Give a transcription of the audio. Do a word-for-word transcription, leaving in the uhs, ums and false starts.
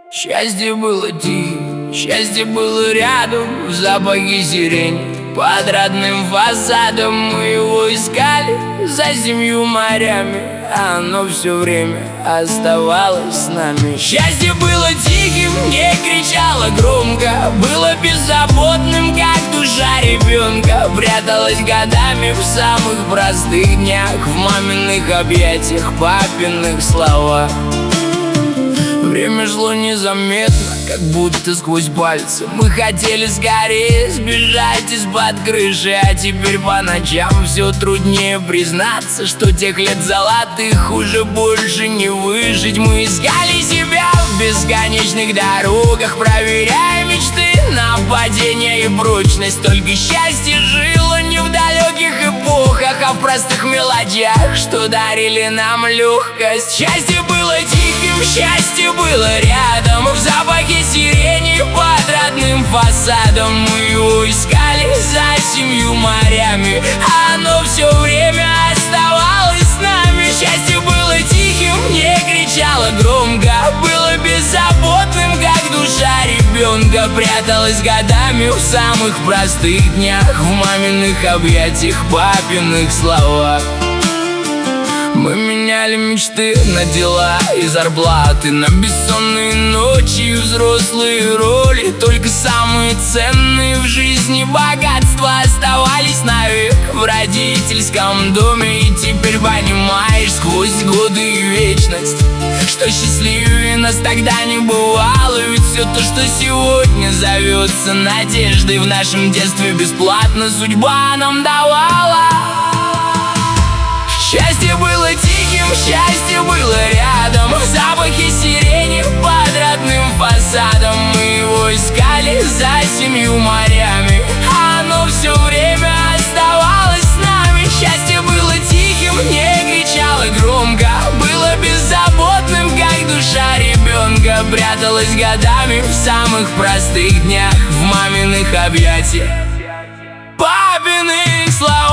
Счастье было тихо, счастье было рядом, в запахе сирени. Под родным фасадом мы его искали за семью морями, а оно все время оставалось с нами. Счастье было тихим, не кричало громко, было беззаботным, как душа ребенка. Пряталась годами в самых простых днях, в маминых объятиях, папиных словах. Время шло незаметно, как будто сквозь пальцы. Мы хотели скорее сбежать из-под крыши, а теперь по ночам все труднее признаться, что тех лет золотых уже больше не выжить. Мы искали себя в бесконечных дорогах, проверяя мечты на падение и прочность. Только счастье жило не в далеких эпохах, а в простых мелочах, что дарили нам легкость. Счастье было тихим, счастье было рядом, в запахе сирени под родным фасадом. Мы его искали за семью морями, а оно все время оставалось с нами. Счастье было тихим, не кричало громко, было беззаботным, как душа ребенка. Пряталась годами в самых простых днях, в маминых объятиях, папиных словах. Мы меняли мечты на дела и зарплаты, на бессонные ночи и взрослые роли. Только самые ценные в жизни богатства оставались навек в родительском доме. И теперь понимаешь сквозь годы и вечность, что счастливее нас тогда не бывало. Ведь все то, что сегодня зовется надеждой, в нашем детстве бесплатно судьба нам давала. Счастье было тихим, счастье было рядом, в запахе сирени под родным фасадом. Мы его искали за семью морями, а оно все время оставалось с нами. Счастье было тихим, не кричало громко, было беззаботным, как душа ребенка. Пряталась годами в самых простых днях, в маминых объятиях, папиных слов.